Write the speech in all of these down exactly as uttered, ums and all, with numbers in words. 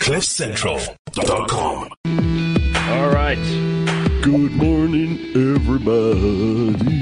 cliff central dot com. All right. Good morning, everybody.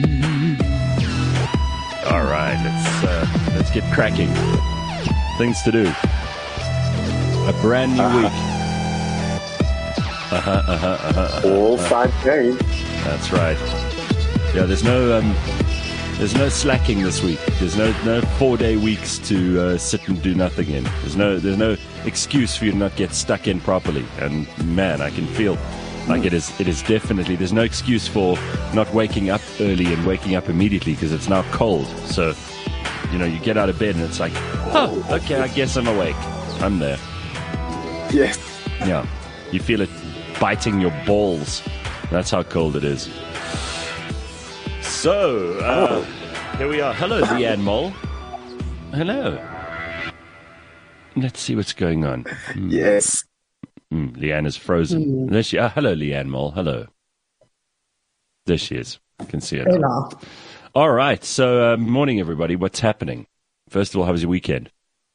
All right, let's uh, let's get cracking. Things to do. A brand new uh-huh. week. Uh-huh, uh-huh, uh-huh, uh-huh. All five days. That's right. Yeah, there's no um, there's no slacking this week. There's no no four day weeks to uh, sit and do nothing in. There's no there's no excuse for you to not get stuck in properly. And man, I can feel like it is it is definitely there's no excuse for not waking up early and waking up immediately because it's now cold. So you know you get out of bed and it's like, oh, okay, I guess I'm awake. I'm there. Yes. Yeah, you feel it biting your balls. That's how cold it is. So, uh, oh. here we are. Hello, Leanne Mole. Hello. Let's see what's going on. Mm. Yes. Mm, Leanne is frozen. Mm. There she. Uh, hello, Leanne Mole. Hello. There she is. I can see her. Hello. All right. So, uh, morning, everybody. What's happening? First of all, how was your weekend?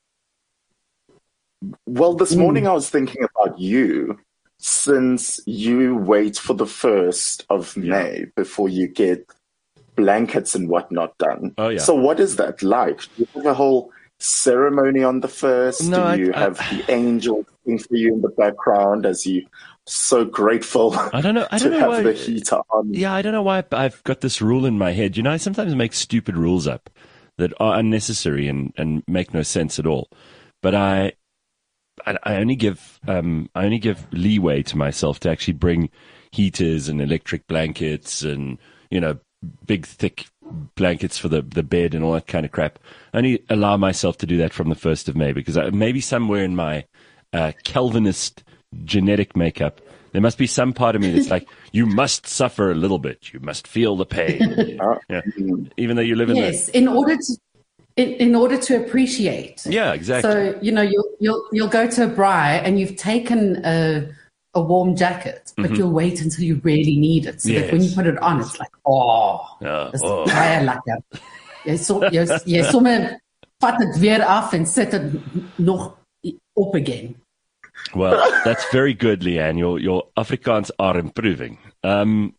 Well, this mm. morning I was thinking about you, since you wait for the first of yeah. May before you get blankets and whatnot done. Oh, yeah. So what is that like? Do you have a whole ceremony on the first? No, Do I, you I, have I, the angels sing for you in the background as you so grateful I don't know, I don't to know have why, the heater on? Yeah, I don't know why I've got this rule in my head. You know, I sometimes make stupid rules up that are unnecessary and, and make no sense at all. But I... I only give um, I only give leeway to myself to actually bring heaters and electric blankets and, you know, big thick blankets for the, the bed and all that kind of crap. I only allow myself to do that from the first of May because I, maybe somewhere in my uh, Calvinist genetic makeup there must be some part of me that's like, you must suffer a little bit, you must feel the pain, yeah. Even though you live in yes, the... in order to In, in order to appreciate. Yeah, exactly. So, you know, you'll, you'll, you'll go to a braai and you've taken a, a warm jacket, but mm-hmm. you'll wait until you really need it. So yes. that when you put it on, it's like, oh, oh dis oh. baie lekker. Jy, so, jy, jy sommer vat het weer af en sit het nog op again. Well, that's very good, Leanne. Your, your Afrikaans are improving. Um,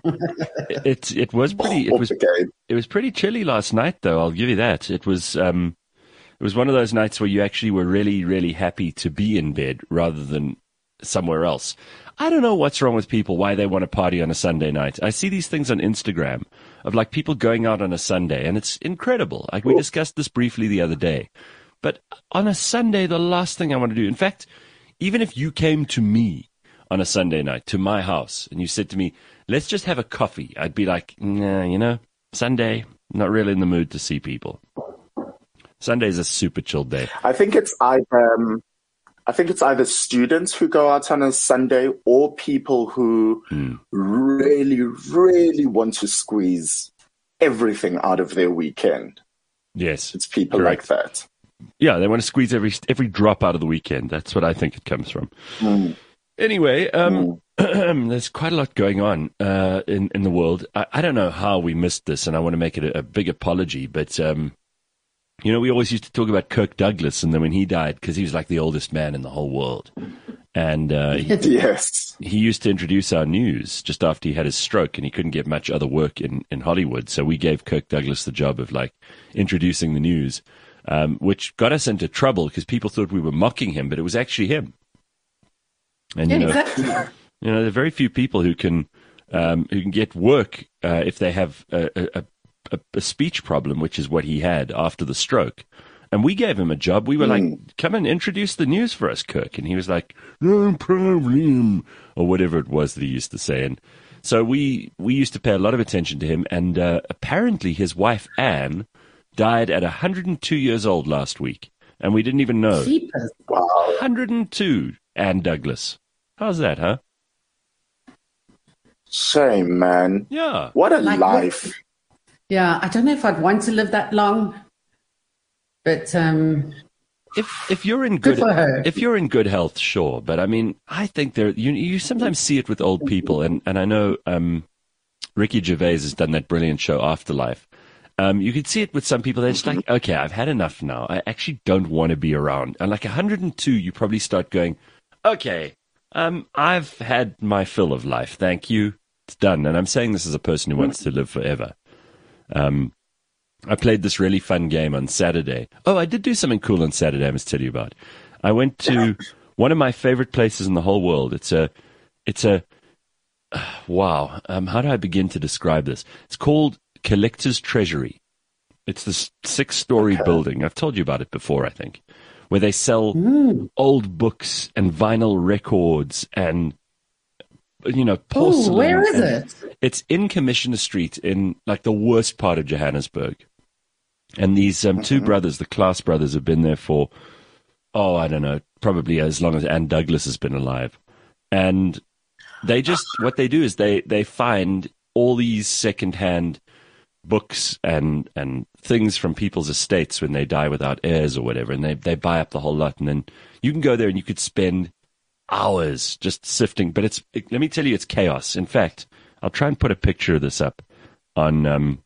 It it was pretty it was it was pretty chilly last night though, I'll give you that. It was um it was one of those nights where you actually were really really happy to be in bed rather than somewhere else. I don't know what's wrong with people, why they want to party on a Sunday night. I see these things on Instagram of like people going out on a Sunday and it's incredible. Like we discussed this briefly the other day. But on a Sunday the last thing I want to do, in fact, even if you came to me on a Sunday night to my house and you said to me, let's just have a coffee, I'd be like, nah, you know, Sunday, not really in the mood to see people. Sunday's a super chill day. I think it's either, um, I think it's either students who go out on a Sunday or people who mm. really, really want to squeeze everything out of their weekend. Yes. It's people correct. like that. Yeah, they want to squeeze every every drop out of the weekend. That's what I think it comes from. Mm. Anyway, um, mm. there's quite a lot going on uh, in, in the world. I, I don't know how we missed this, and I want to make it a, a big apology. But, um, you know, we always used to talk about Kirk Douglas, and then when he died, because he was like the oldest man in the whole world. And uh, he, yes. he used to introduce our news just after he had his stroke, and he couldn't get much other work in, in Hollywood. So we gave Kirk Douglas the job of, like, introducing the news, um, which got us into trouble because people thought we were mocking him, but it was actually him. And, you know, exactly. you know, there are very few people who can um, who can get work uh, if they have a, a, a, a speech problem, which is what he had after the stroke. And we gave him a job. We were mm. like, come and introduce the news for us, Kirk. And he was like, no problem, or whatever it was that he used to say. And so we, we used to pay a lot of attention to him. And uh, apparently his wife, Anne, died at one hundred two years old last week. And we didn't even know. Jeepers. Wow. one hundred two. Anne Douglas. How's that, huh? Shame, man. Yeah. What a like, life. Yeah, I don't know if I'd want to live that long, but um, if if you're in good, good for her. if you're in good health, sure. But I mean, I think there you you sometimes see it with old people, and and I know um, Ricky Gervais has done that brilliant show Afterlife. Um, you could see it with some people. They're just like, okay, I've had enough now. I actually don't want to be around. And like one hundred two, you probably start going, Okay. Um, I've had my fill of life. Thank you. It's done. And I'm saying this as a person who wants to live forever. Um, I played this really fun game on Saturday. Oh, I did do something cool on Saturday I must tell you about. I went to one of my favorite places in the whole world. It's a, it's a, uh, wow. Um, how do I begin to describe this? It's called Collector's Treasury. It's this six-story okay. building. I've told you about it before, I think, where they sell mm. old books and vinyl records and, you know, porcelain. Ooh, where is it? It's in Commissioner Street in, like, the worst part of Johannesburg. And these um, two mm-hmm. brothers, the Klaas brothers, have been there for, oh, I don't know, probably as long as Anne Douglas has been alive. And they just, what they do is they, they find all these secondhand books and and things from people's estates when they die without heirs or whatever, and they they buy up the whole lot, and then you can go there and you could spend hours just sifting. But it's it, let me tell you, it's chaos. In fact, I'll try and put a picture of this up on um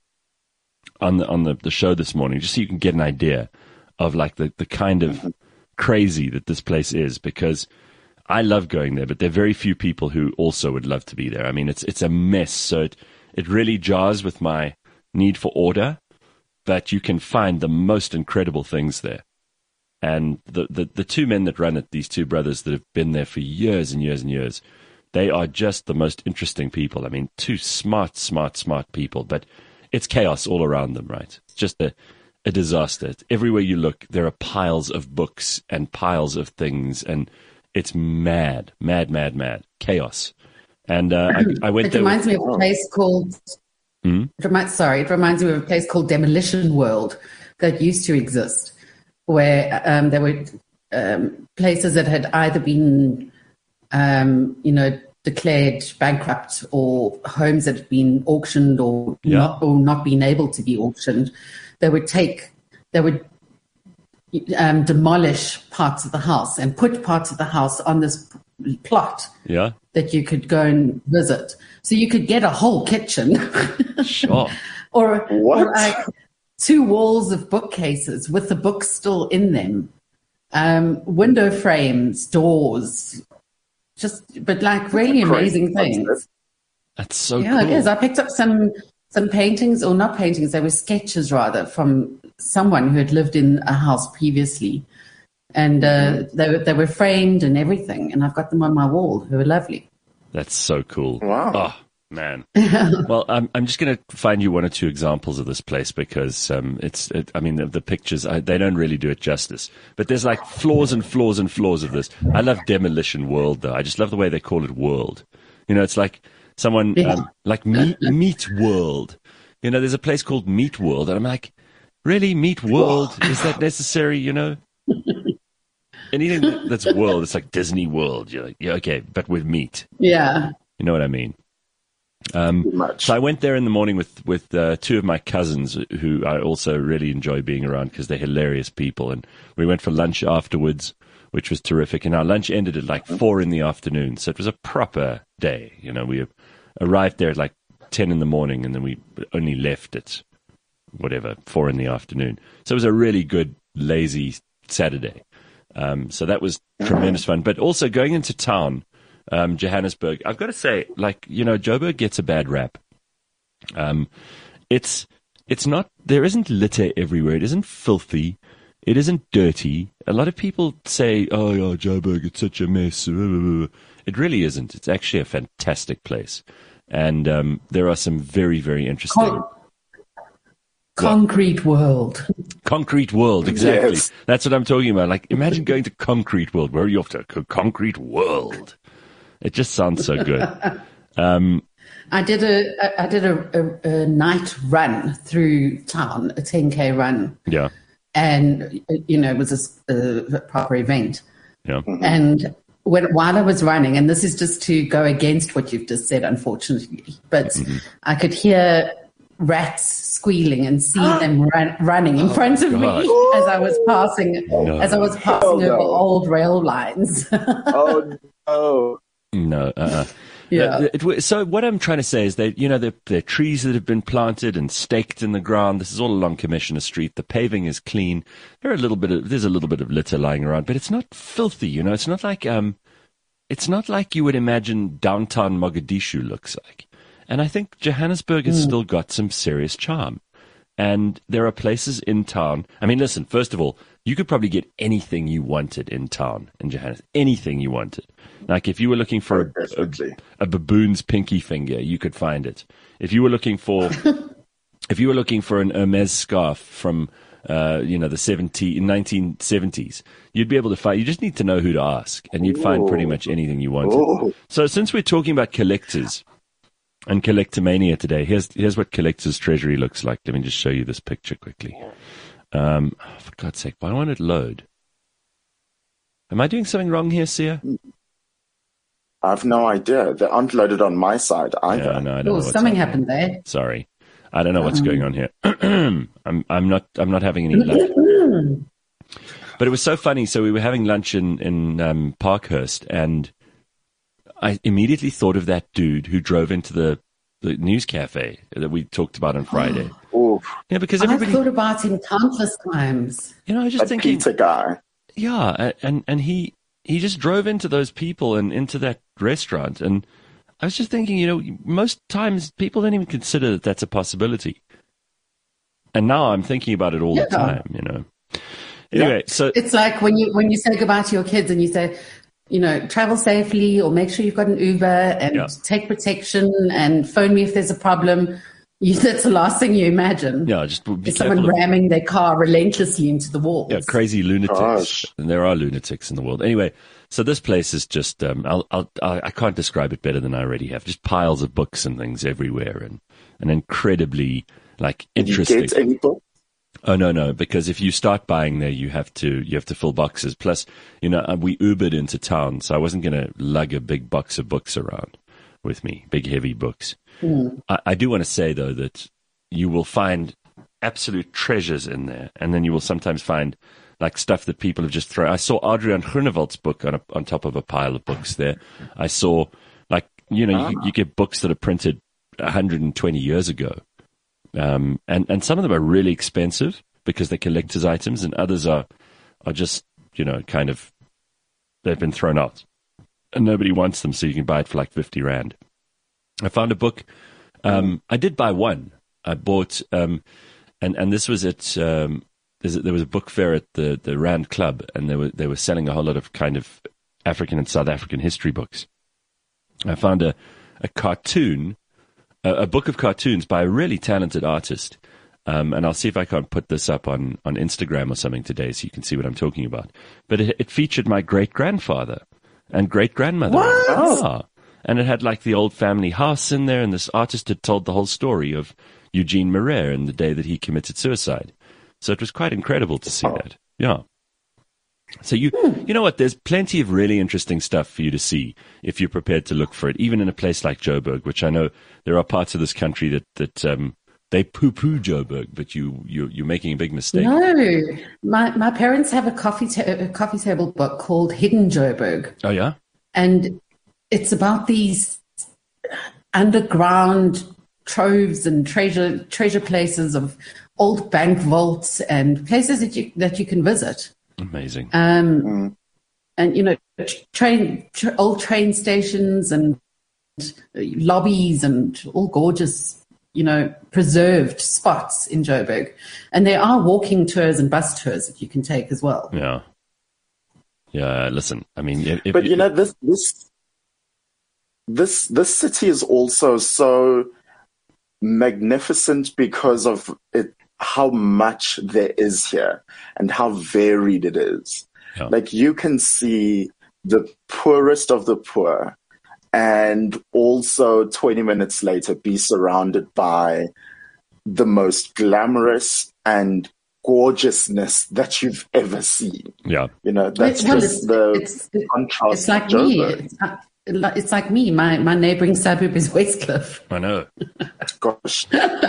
on the on the, the show this morning, just so you can get an idea of like the, the kind of crazy that this place is, because I love going there, but there are very few people who also would love to be there. I mean, it's it's a mess, so it it really jars with my need for order, but you can find the most incredible things there. And the, the, the two men that run it, these two brothers that have been there for years and years and years, they are just the most interesting people. I mean, two smart, smart, smart people, but it's chaos all around them, right? It's just a, a disaster. Everywhere you look, there are piles of books and piles of things, and it's mad, mad, mad, mad. Chaos. And uh, I, I went it there. It reminds with, me of a place called... Mm-hmm. It reminds, sorry, it reminds me of a place called Demolition World that used to exist, where um, there were um, places that had either been, um, you know, declared bankrupt, or homes that had been auctioned or yeah. not, or not been able to be auctioned. They would take, they would um, demolish parts of the house and put parts of the house on this plot. Yeah. That you could go and visit. So you could get a whole kitchen. Sure. or, what? or like two walls of bookcases with the books still in them. Um, window frames, doors. Just, but like really amazing things. That's so yeah, cool. it is. I picked up some, some paintings, or not paintings, they were sketches rather, from someone who had lived in a house previously. And uh, they, were, they were framed and everything, and I've got them on my wall. They were lovely. That's so cool. Wow. Oh, man. Well, I'm I'm just going to find you one or two examples of this place, because um, it's, it, I mean, the, the pictures, I, they don't really do it justice. But there's like floors and floors and floors of this. I love Demolition World, though. I just love the way they call it World. You know, it's like someone, yeah. um, like Meat, Meat World. You know, there's a place called Meat World, and I'm like, really, Meat World? Is that necessary, you know? Anything that's world, it's like Disney World. You're like, yeah, okay, but with meat. Yeah. You know what I mean? Um, much. So I went there in the morning with, with uh, two of my cousins who I also really enjoy being around because they're hilarious people. And we went for lunch afterwards, which was terrific. And our lunch ended at like four in the afternoon. So it was a proper day. You know, we arrived there at like ten in the morning, and then we only left at whatever, four in the afternoon. So it was a really good, lazy Saturday. Um, so that was tremendous fun. But also going into town, um, Johannesburg, I've got to say, like, you know, Joburg gets a bad rap. Um, it's, it's not, there isn't litter everywhere. It isn't filthy. It isn't dirty. A lot of people say, oh, yeah, Joburg, it's such a mess. It really isn't. It's actually a fantastic place. And um, there are some very, very interesting... Con- Concrete World. Concrete World, exactly. Yes. That's what I'm talking about. Like, imagine going to Concrete World. Where are you off to? Concrete World. It just sounds so good. Um, I did a I did a, a, a night run through town, a ten K run. Yeah. And, you know, it was a, a proper event. Yeah. Mm-hmm. And when, while I was running, and this is just to go against what you've just said, unfortunately, but mm-hmm. I could hear rats squealing and see them run, running in oh, front of God. me as I was passing no. as I was passing oh, no. over old rail lines. Oh, no. No, uh-uh. Yeah. It, it, so what I'm trying to say is that, you know, there, there are trees that have been planted and staked in the ground. This is all along Commissioner Street. The paving is clean. There are a little bit of, there's a little bit of litter lying around, but it's not filthy, you know. It's not like um, it's not like you would imagine downtown Mogadishu looks like. And I think Johannesburg has mm. still got some serious charm. And there are places in town. I mean, listen, first of all, you could probably get anything you wanted in town in Johannesburg. Anything you wanted. Like if you were looking for a, a, a baboon's pinky finger, you could find it. If you were looking for, if you were looking for an Hermes scarf from, uh, you know, the seventeen, nineteen seventies, you'd be able to find. You just need to know who to ask, and you'd find pretty much anything you wanted. Ooh. So since we're talking about collectors and collectomania today, here's here's what Collector's Treasury looks like. Let me just show you this picture quickly. Um, oh, for God's sake, why won't it load? Am I doing something wrong here, Sia? I have no idea. They aren't loaded on my side either. Yeah, no, I don't oh, know something happening. happened there. Sorry, I don't know what's um. going on here. I'm I'm not I'm not having any luck. But it was so funny. So we were having lunch in in um, Parkhurst, and I immediately thought of that dude who drove into the, the news cafe that we talked about on Friday. Oh, yeah, because everybody I thought about him countless times. You know, I was just that thinking, pizza guy. Yeah, and and he he just drove into those people and into that restaurant, and I was just thinking, you know, most times people don't even consider that that's a possibility, and now I'm thinking about it all yeah. the time. You know. Anyway, yeah. so it's like when you when you say goodbye to your kids and you say, you know, travel safely or make sure you've got an Uber and yeah. take protection and phone me if there's a problem. You, that's the last thing you imagine. Yeah, just be is someone of, ramming their car relentlessly into the walls. Yeah, crazy lunatics. Gosh. And there are lunatics in the world. Anyway, so this place is just, um, I'll, I'll, I can't describe it better than I already have. Just piles of books and things everywhere, and and incredibly like interesting. Did you get any books? Oh no, no! Because if you start buying there, you have to you have to fill boxes. Plus, you know, we Ubered into town, so I wasn't going to lug a big box of books around with me, big heavy books. Mm. I, I do want to say though that you will find absolute treasures in there, and then you will sometimes find like stuff that people have just thrown. I saw Adrian Groenewold's book on a, on top of a pile of books there. I saw like you know ah. you, you get books that are printed one hundred twenty years ago. Um, and, and some of them are really expensive because they're collector's items, and others are, are just, you know, kind of, they've been thrown out and nobody wants them, so you can buy it for like fifty rand. I found a book. Um, I did buy one. I bought, um, and, and this was at, um, there was a book fair at the, the Rand Club, and they were, they were selling a whole lot of kind of African and South African history books. I found a, a cartoon a book of cartoons by a really talented artist. Um, and I'll see if I can't put this up on, on Instagram or something today so you can see what I'm talking about. But it, it featured my great-grandfather and great-grandmother. What? Oh. And it had like the old family house in there, and this artist had told the whole story of Eugene Marais and the day that he committed suicide. So it was quite incredible to see that. Yeah. So you you know what? There's plenty of really interesting stuff for you to see if you're prepared to look for it, even in a place like Joburg, which I know there are parts of this country that that um, they poo-poo Joburg, but you you you're making a big mistake. No, my my parents have a coffee ta- a coffee table book called Hidden Joburg. Oh yeah, and it's about these underground troves and treasure treasure places of old bank vaults and places that you that you can visit. Amazing. Um, mm. And, you know, train, tra- old train stations and lobbies and all gorgeous, you know, preserved spots in Joburg. And there are walking tours and bus tours that you can take as well. Yeah. Yeah, listen, I mean... If, but, you know, this, this, this, this city is also so magnificent because of it. How much there is here and how varied it is. Yeah. Like you can see the poorest of the poor and also twenty minutes later be surrounded by the most glamorous and gorgeousness that you've ever seen. Yeah. You know, that's well, just it's, the it's, contrast. It's like me. It's, it's like me. My, my neighboring suburb is Westcliff. I know. Gosh.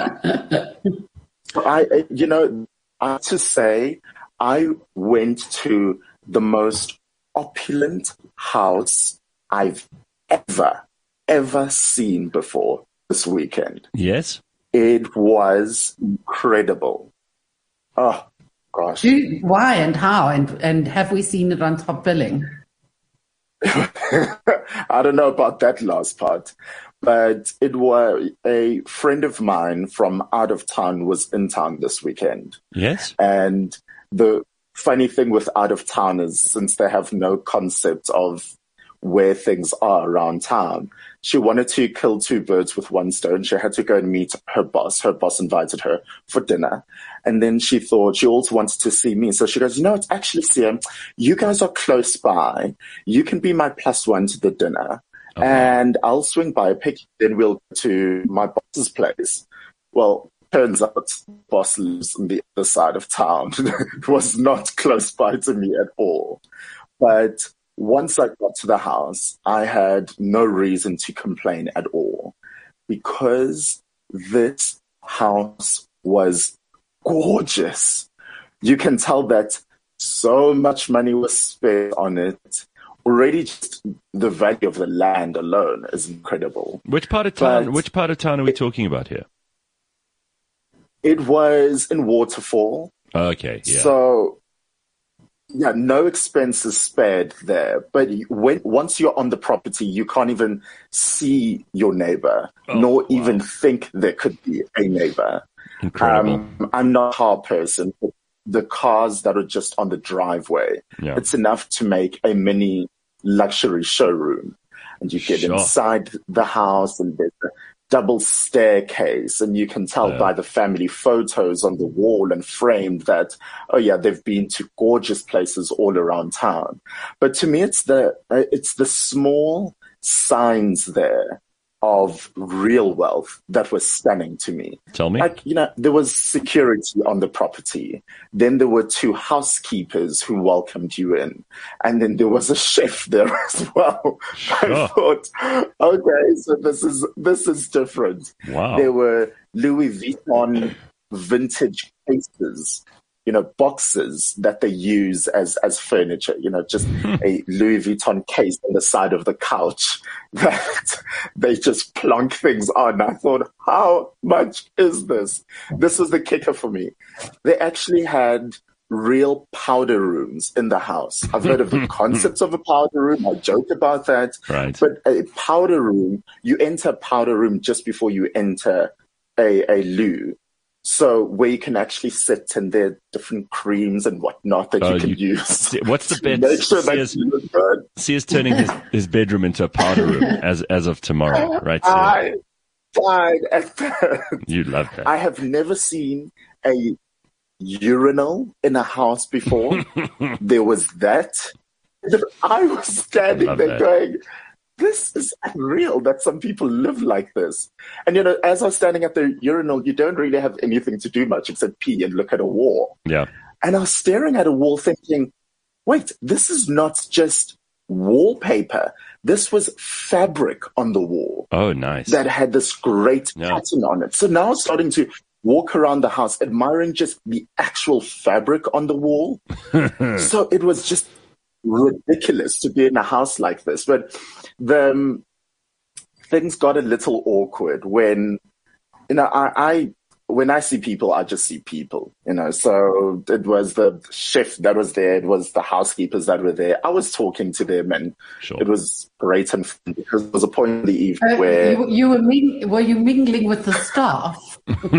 I, you know, I have to say, I went to the most opulent house I've ever, ever seen before this weekend. Yes. It was incredible. Oh, gosh. Why and how? And, and have we seen it on Top Billing? I don't know about that last part, but it was a friend of mine from out of town was in town this weekend. Yes. And the funny thing with out of town is since they have no concept of where things are around town, she wanted to kill two birds with one stone. She had to go and meet her boss. Her boss invited her for dinner. And then she thought she also wanted to see me. So she goes, you know, it's actually, Sia, you guys are close by. You can be my plus one to the dinner. Okay. And I'll swing by, pick you, then we'll go to my boss's place. Well, turns out boss lives on the other side of town. It was not close by to me at all. But once I got to the house, I had no reason to complain at all because this house was gorgeous. You can tell that so much money was spent on it. Already just the value of the land alone is incredible. Which part of town, but which part of town are we it, talking about here? It was in Waterfall. Okay, yeah. So yeah, no expenses spared there. But when once you're on the property, you can't even see your neighbor, oh, nor wow. even think there could be a neighbor. Incredible. Um, I'm not a car person, but the cars that are just on the driveway, yeah. it's enough to make a mini luxury showroom. And you get sure. inside the house and there's a double staircase, and you can tell yeah. by the family photos on the wall and framed that, oh yeah, they've been to gorgeous places all around town. But to me, it's the uh, it's the small signs there of real wealth that was stunning to me. Tell me. Like, you know, there was security on the property. Then there were two housekeepers who welcomed you in. And then there was a chef there as well. Sure. I thought, okay, so this is this is different. Wow. There were Louis Vuitton vintage cases, you know, boxes that they use as, as furniture, you know, just a Louis Vuitton case on the side of the couch that they just plonk things on. I thought, how much is this? This was the kicker for me. They actually had real powder rooms in the house. I've heard of the concepts of a powder room. I joke about that. Right. But a powder room, you enter a powder room just before you enter a, a loo. So where you can actually sit and there are different creams and whatnot that oh, you can you, use. What's the bed? Make sure Sia's, that you look good. Sia's turning his, his bedroom into a powder room as as of tomorrow, right? Sia? I died at that. You love that. I have never seen a urinal in a house before. There was that. I was standing there that. going, this is unreal that some people live like this. And, you know, as I was standing at the urinal, you don't really have anything to do much except pee and look at a wall. Yeah. And I was staring at a wall thinking, wait, this is not just wallpaper. This was fabric on the wall. Oh, nice. That had this great yeah. pattern on it. So now I'm starting to walk around the house admiring just the actual fabric on the wall. So it was just ridiculous to be in a house like this. But the um, things got a little awkward when, you know, I, I when I see people, I just see people, you know. So it was the chef that was there, it was the housekeepers that were there. I was talking to them, and sure. it was great and fun because there was a point in the evening uh, where you, you were ming- were you mingling with the staff?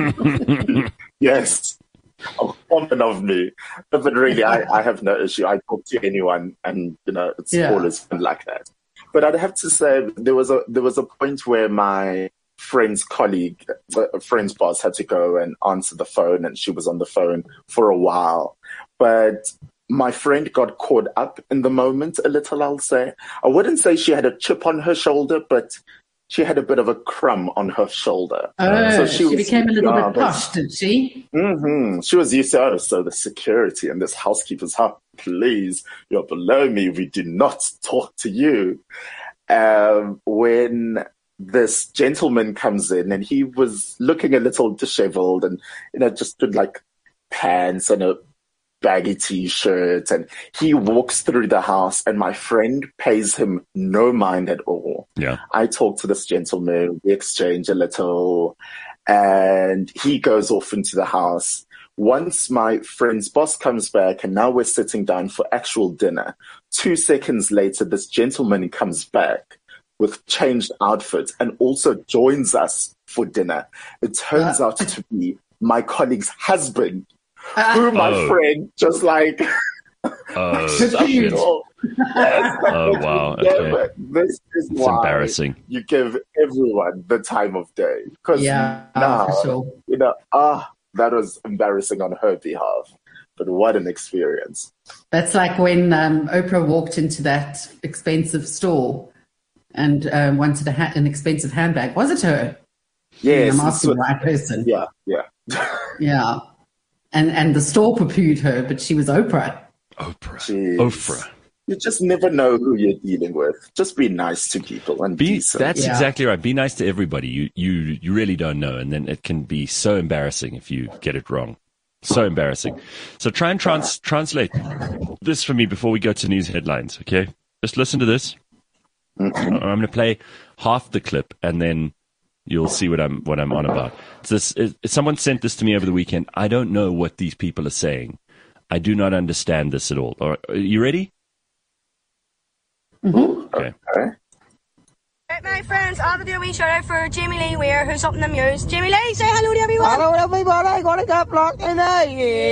Yes. Oh, common of me. But, but really, I, I have no issue. I talk to anyone, and, you know, it's yeah. always fun like that. But I'd have to say there was a there was a point where my friend's colleague, a friend's boss, had to go and answer the phone, and she was on the phone for a while. But my friend got caught up in the moment a little, I'll say. I wouldn't say she had a chip on her shoulder, but she had a bit of a crumb on her shoulder. Oh, so she, she was, became a little yeah, bit posh, did she? Mm-hmm. She was used to, oh, so the security and this housekeeper's house, please, you're below me. We do not talk to you. Um, when this gentleman comes in, and he was looking a little disheveled and, you know, just with like pants and a baggy t-shirt, and he walks through the house, and my friend pays him no mind at all. Yeah. I talk to this gentleman, we exchange a little, and he goes off into the house. once my friend's boss comes back and now we're sitting down for actual dinner, two seconds later, this gentleman comes back with changed outfits and also joins us for dinner. It turns uh, out to be my colleague's husband, uh, who my oh. friend just like... Oh, shit. Yes, oh wow! Okay. This is it's why embarrassing. You give everyone the time of day because yeah, now for sure. you know. Ah, that was embarrassing on her behalf, but what an experience! That's like when um, Oprah walked into that expensive store and um, wanted a ha- an expensive handbag. Was it her? Yes, I'm asking the right person. Yeah, yeah, yeah. And and the store poo-pooed her, but she was Oprah. Oprah. Jeez. Oprah. You just never know who you're dealing with. Just be nice to people and be decent. That's yeah. exactly right. Be nice to everybody. You you you really don't know, and then it can be so embarrassing if you get it wrong. So embarrassing. So try and trans- translate this for me before we go to news headlines. Okay, just listen to this. Mm-hmm. I'm going to play half the clip, and then you'll see what I'm what I'm on about. It's this, it, someone sent this to me over the weekend. I don't know what these people are saying. I do not understand this at all. Are, are you ready? Mm-hmm. Okay. Okay. Right, my friends, I have to do a wee shout out for Jamie Lee Weir, who's up in the Muse. Jamie Lee, say hello to everyone. Hello, everybody. Gonna get blocked in there.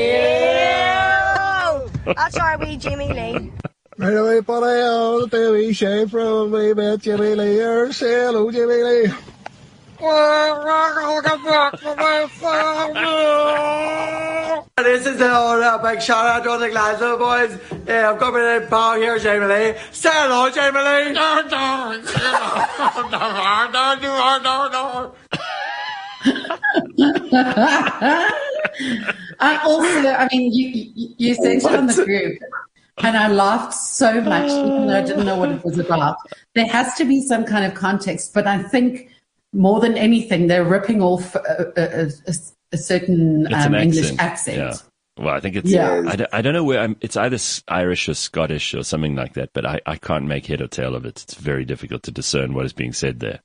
Yeah. That's our wee Jamie Lee. Hey, everybody. I'll do a wee shout from me about Jamie Lee. Say hello, Jamie Lee. This is the old uh, big shout out to the Glasgow boys. Yeah, I'm coming in Paul here, Jamie Lee. Say hello, Jamie Lee. I also, I mean, you you, you sent it on the group, and I laughed so much, even though I didn't know what it was about. There has to be some kind of context, but I think more than anything, they're ripping off a, a, a, a certain um, English accent. Yeah. Well, I think it's, yeah. I, don't, I don't know where, I'm, it's either Irish or Scottish or something like that, but I, I can't make head or tail of it. It's very difficult to discern what is being said there.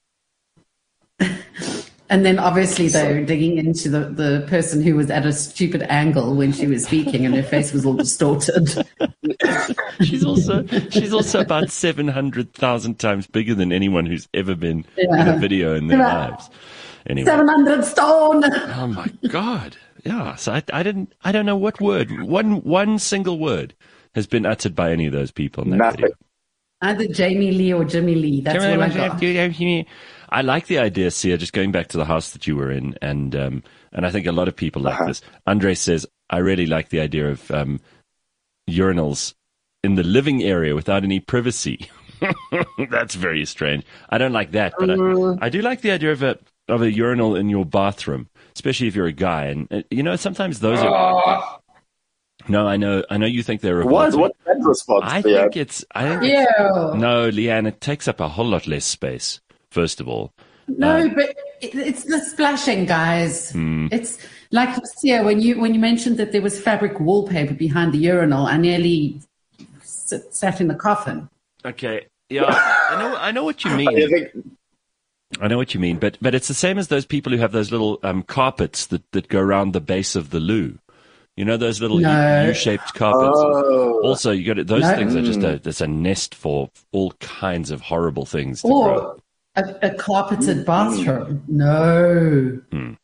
And then obviously they're digging into the, the person who was at a stupid angle when she was speaking and her face was all distorted. she's also she's also about seven hundred thousand times bigger than anyone who's ever been yeah. in a video in their yeah. lives. Anyway. seven hundred stone. Oh my God. Yeah. So I, I didn't, I don't know what word, one, one single word has been uttered by any of those people in that Nothing. video. Either Jamie Lee or Jimmy Lee. That's what I got. I like the idea, Sia, just going back to the house that you were in, and um, and I think a lot of people like uh-huh. this. Andre says, I really like the idea of um, urinals in the living area without any privacy. That's very strange. I don't like that, but uh, I, I do like the idea of a of a urinal in your bathroom, especially if you're a guy. And uh, you know, sometimes those are. Uh. No, I know. I know you think they're what? What's that response? I Leanne? think it's. I think it's, no, Leanne. It takes up a whole lot less space. First of all, no, um, but it, it's the splashing, guys. Hmm. It's like yeah, when you when you mentioned that there was fabric wallpaper behind the urinal, I nearly sit, sat in the coffin. Okay, yeah, I know. I know what you mean. I know what you mean, but but it's the same as those people who have those little um, carpets that, that go around the base of the loo. You know those little no. U- U-shaped carpets. Oh. Also, you got those no. things are just a it's a nest for all kinds of horrible things to or grow. A, a carpeted bathroom. No. Hmm.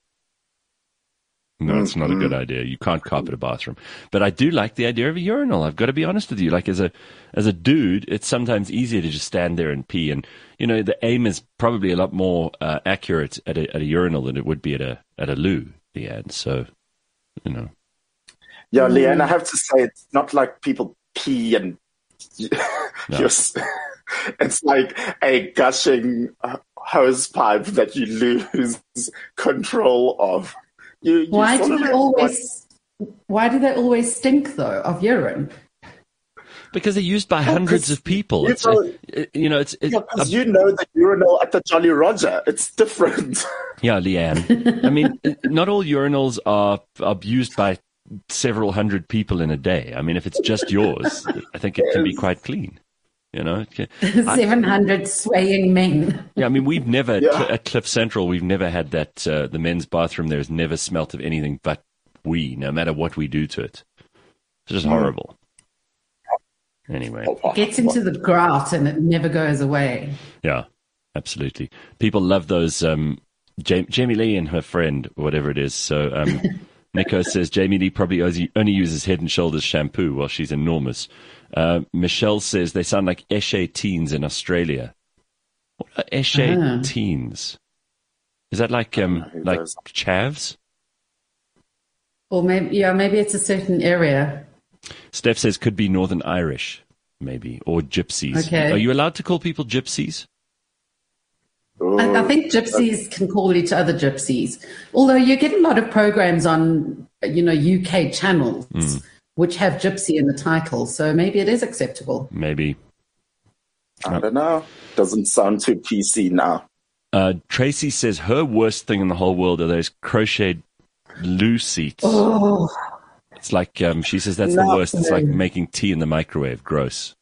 No, it's not a good idea. You can't carpet a bathroom. But I do like the idea of a urinal. I've got to be honest with you. Like as a as a dude, it's sometimes easier to just stand there and pee. And you know, the aim is probably a lot more uh, accurate at a, at a urinal than it would be at a at a loo. The end. So, you know. Yeah, Leanne, I have to say, it's not like people pee and no. just, it's like a gushing hose pipe that you lose control of. You, you why do they always? Want... Why do they always stink though of urine? Because they're used by hundreds of people. You it's, know, uh, you know, it's, it's yeah, a, you know the urinal at the Jolly Roger. It's different. Yeah, Leanne. I mean, not all urinals are are used by several hundred people in a day. I mean, if it's just yours, I think it can be quite clean. You know, can, seven hundred I, swaying men. Yeah, I mean, we've never yeah. at Cliff Central, we've never had that. Uh, the men's bathroom there has never smelt of anything but we, no matter what we do to it. It's just horrible. Anyway. It gets into the grout and it never goes away. Yeah, absolutely. People love those, um, Jamie, Jamie Lee and her friend, whatever it is. So um, Nico says Jamie Lee probably only uses Head and Shoulders shampoo while she's enormous. Uh, Michelle says they sound like Eshe teens in Australia. What are Eshe uh-huh. teens? Is that like um like chavs? Or maybe yeah, maybe it's a certain area. Steph says could be Northern Irish, maybe, or gypsies. Okay. Are you allowed to call people gypsies? I, I think gypsies can call each other gypsies. Although you get a lot of programs on, you know, U K channels mm. which have gypsy in the title, so maybe it is acceptable. Maybe. I don't know. Doesn't sound too P C now. Uh, Tracy says her worst thing in the whole world are those crocheted loo seats. Oh. It's like, um, she says that's no, the worst. It's no. like making tea in the microwave. Gross.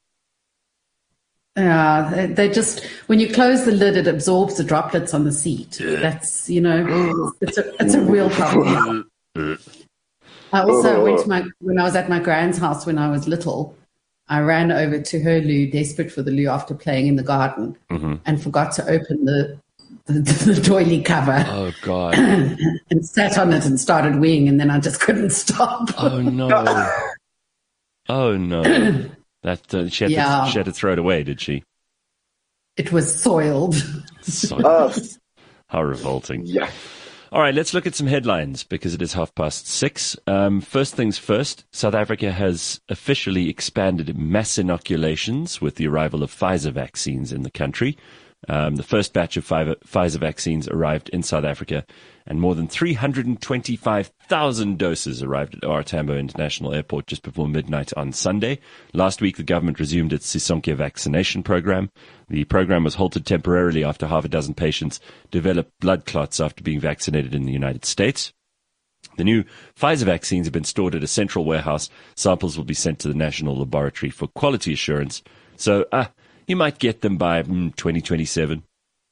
Yeah, they, they just, when you close the lid, it absorbs the droplets on the seat. Yeah. That's, you know, it's a, it's a real problem. I also went to my, when I was at my grand's house when I was little, I ran over to her loo, desperate for the loo after playing in the garden, mm-hmm. and forgot to open the the, the doily cover. Oh, God. And sat on it and started weeing, and then I just couldn't stop. Oh, no. Oh, no. That uh, she, had yeah. to, she had to throw it away, did she? It was soiled. soiled. Oh. How revolting. Yeah. All right, let's look at some headlines because it is half past six. Um, first things first, South Africa has officially expanded mass inoculations with the arrival of Pfizer vaccines in the country. Um, the first batch of Pfizer vaccines arrived in South Africa, and more than three hundred twenty-five thousand doses arrived at O R Tambo International Airport just before midnight on Sunday. Last week, the government resumed its Sisonke vaccination program. The program was halted temporarily after half a dozen patients developed blood clots after being vaccinated in the United States. The new Pfizer vaccines have been stored at a central warehouse. Samples will be sent to the National Laboratory for quality assurance. So, ah, uh, you might get them by mm, twenty twenty-seven.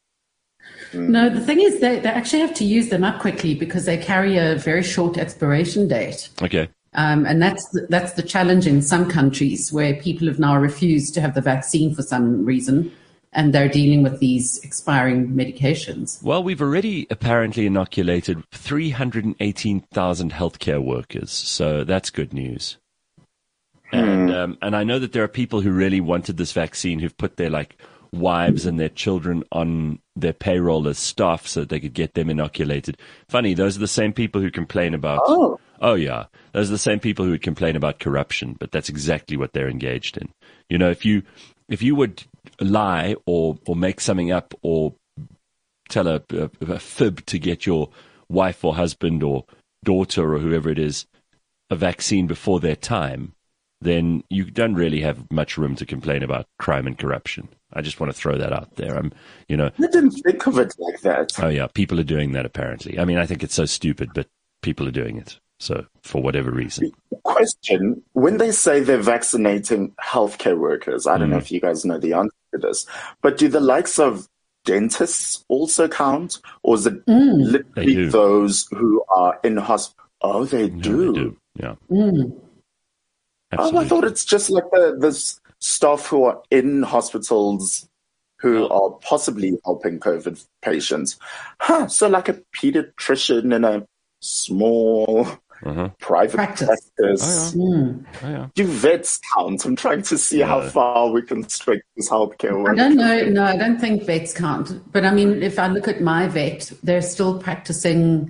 No, the thing is they, they actually have to use them up quickly because they carry a very short expiration date. Okay. Um, and that's the, that's the challenge in some countries where people have now refused to have the vaccine for some reason, and they're dealing with these expiring medications. Well, we've already apparently inoculated three hundred eighteen thousand healthcare workers, so that's good news. And um, and I know that there are people who really wanted this vaccine who've put their like wives and their children on their payroll as staff so that they could get them inoculated. Funny, those are the same people who complain about. Oh, oh yeah, those are the same people who would complain about corruption. But that's exactly what they're engaged in. You know, if you if you would lie or or make something up or tell a, a, a fib to get your wife or husband or daughter or whoever it is a vaccine before their time, then you don't really have much room to complain about crime and corruption. I just want to throw that out there. I'm, you know, I didn't think of it like that. Oh yeah, people are doing that apparently. I mean, I think it's so stupid, but people are doing it. So for whatever reason. Question: when they say they're vaccinating healthcare workers, I don't mm. know if you guys know the answer to this, but do the likes of dentists also count, or is it mm. literally those who are in hospital? Oh, they no, do. They do. Yeah. Mm. Oh, I thought it's just like the, the staff who are in hospitals who oh. are possibly helping COVID patients. Huh, so like a pediatrician in a small uh-huh. private practice. practice. Oh, yeah. Mm. Oh, yeah. Do vets count? I'm trying to see yeah. how far we can stretch this healthcare work. I don't know. No, I don't think vets count. But I mean, if I look at my vet, they're still practicing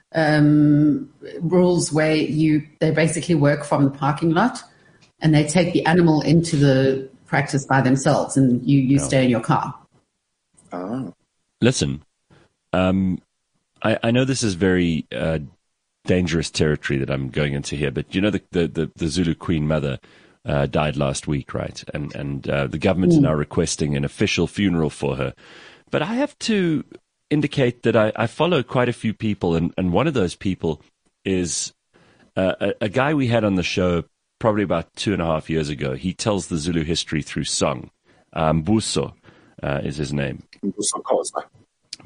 um, rules where you they basically work from the parking lot and they take the animal into the practice by themselves and you, you no. stay in your car. Oh. Listen, um, I, I know this is very uh, dangerous territory that I'm going into here, but you know the, the, the, the Zulu Queen Mother uh, died last week, right? And, and uh, the government mm. is now requesting an official funeral for her. But I have to indicate that I, I follow quite a few people, and, and one of those people is uh, a, a guy we had on the show probably about two and a half years ago. He tells the Zulu history through song. Um, Mbuso uh, is his name. Mbuso Khoza.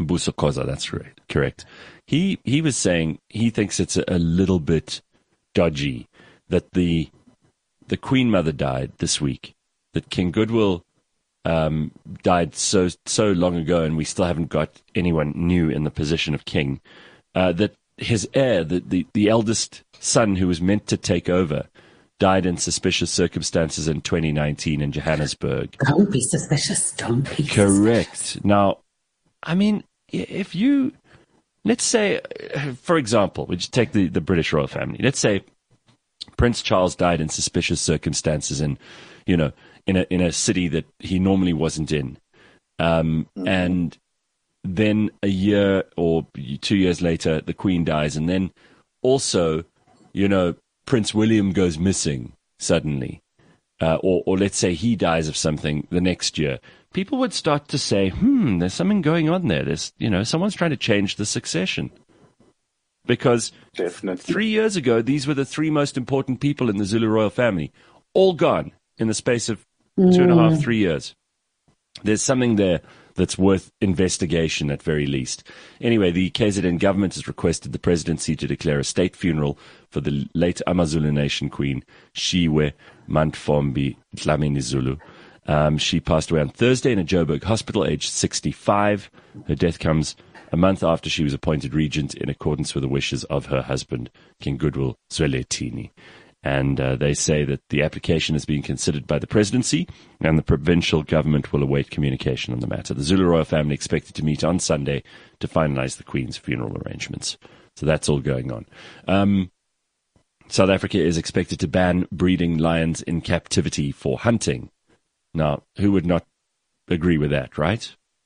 Mbuso Khoza, that's right, correct. He he was saying he thinks it's a, a little bit dodgy that the the Queen Mother died this week, that King Goodwill um, died so so long ago, and we still haven't got anyone new in the position of king. Uh, that his heir, the, the the eldest son who was meant to take over, died in suspicious circumstances in twenty nineteen in Johannesburg. Don't be suspicious. Don't be Correct. suspicious. Now, I mean, if you, let's say, for example, we just take the, the British royal family. Let's say Prince Charles died in suspicious circumstances in, you know, in a in a city that he normally wasn't in, um, mm-hmm. and then a year or two years later, the Queen dies, and then also, you know, Prince William goes missing suddenly, uh, or, or let's say he dies of something the next year. People would start to say, hmm, there's something going on there. There's, you know, someone's trying to change the succession. Because Definitely. three years ago, these were the three most important people in the Zulu royal family, all gone in the space of mm. two and a half, three years. There's something there that's worth investigation at very least. Anyway, the K Z N government has requested the presidency to declare a state funeral for the late AmaZulu Nation Queen, Shiwe Mantfombi Dlamini Zulu. Um, she passed away on Thursday in a Joburg hospital, aged sixty-five. Her death comes a month after she was appointed regent in accordance with the wishes of her husband, King Goodwill Zwelithini. And uh, they say that the application is being considered by the presidency, and the provincial government will await communication on the matter. The Zulu royal family expected to meet on Sunday to finalize the Queen's funeral arrangements. So that's all going on. Um, South Africa is expected to ban breeding lions in captivity for hunting. Now, who would not agree with that, right?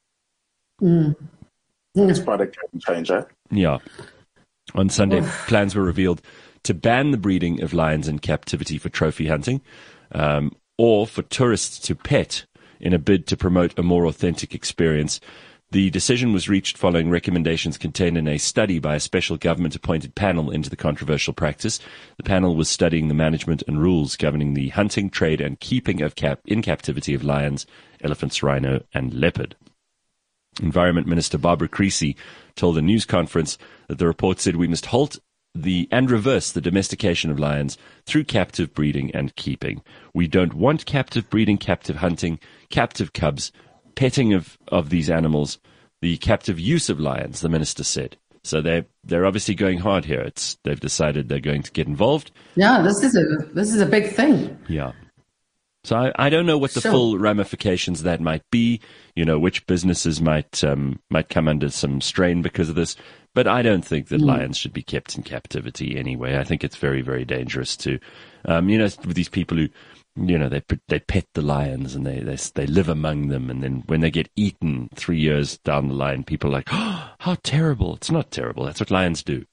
Mm. It's quite a game changer. Yeah. On Sunday, plans were revealed to ban the breeding of lions in captivity for trophy hunting, um, or for tourists to pet in a bid to promote a more authentic experience. The decision was reached following recommendations contained in a study by a special government-appointed panel into the controversial practice. The panel was studying the management and rules governing the hunting, trade, and keeping of cap- in captivity of lions, elephants, rhino, and leopard. Environment Minister Barbara Creecy told a news conference that the report said we must halt the and reverse the domestication of lions through captive breeding and keeping. We don't want captive breeding, captive hunting, captive cubs, petting of, of these animals, the captive use of lions, the minister said. So they're, they're obviously going hard here. It's, they've decided they're going to get involved. Yeah, this is a this is a big thing. Yeah. So I, I don't know what the Sure. full ramifications of that might be, you know, which businesses might um, might come under some strain because of this. But I don't think that mm. lions should be kept in captivity anyway. I think it's very, very dangerous to, um, you know, with these people who, you know, they they pet the lions and they, they they live among them, and then when they get eaten three years down the line, people are like, oh, how terrible! It's not terrible. That's what lions do.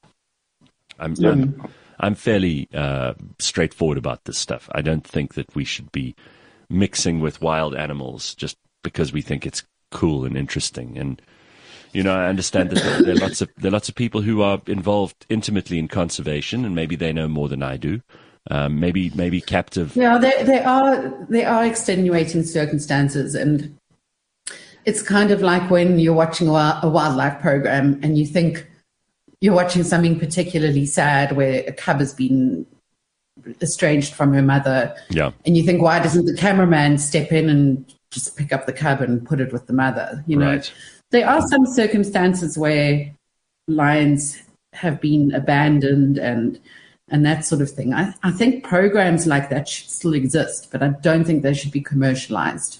I'm Yeah. I'm, I'm fairly uh, straightforward about this stuff. I don't think that we should be mixing with wild animals just because we think it's cool and interesting. And you know, I understand that there, there are lots of there are lots of people who are involved intimately in conservation, and maybe they know more than I do. Um, maybe, maybe captive. Yeah, there, there are there are extenuating circumstances, and it's kind of like when you're watching a, a wildlife program and you think you're watching something particularly sad, where a cub has been estranged from her mother. Yeah, and you think, why doesn't the cameraman step in and just pick up the cub and put it with the mother? You know, right. There are some circumstances where lions have been abandoned and. and that sort of thing. I, I think programs like that should still exist, but I don't think they should be commercialized.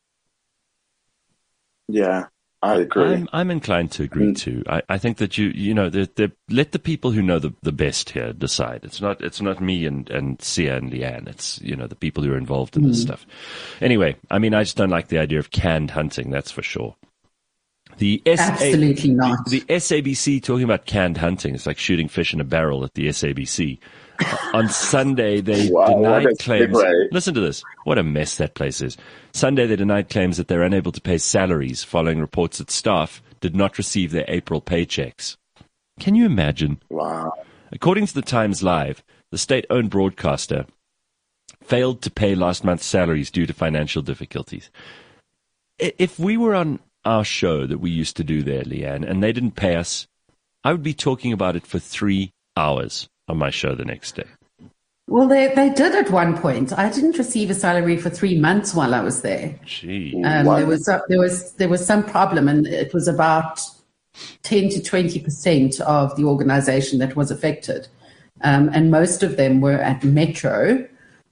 Yeah, I agree. I'm, I'm inclined to agree mm. too. I, I think that you, you know, they're, they're, let the people who know the, the best here decide. It's not, it's not me and, and Sia and Leanne. It's, you know, the people who are involved in mm. this stuff. Anyway, I mean, I just don't like the idea of canned hunting. That's for sure. The S A- Absolutely not. The, the S A B C talking about canned hunting. It's like shooting fish in a barrel at the S A B C. On Sunday, they wow, denied claims. Way. Listen to this. What a mess that place is. Sunday, they denied claims that they're unable to pay salaries following reports that staff did not receive their April paychecks. Can you imagine? Wow. According to the Times Live, the state-owned broadcaster failed to pay last month's salaries due to financial difficulties. If we were on our show that we used to do there, Leanne, and they didn't pay us, I would be talking about it for three hours on my show the next day. Well, they they did at one point. I didn't receive a salary for three months while I was there. Gee. Um, there was a, there was there was some problem, and it was about ten to twenty percent of the organisation that was affected, um, and most of them were at Metro,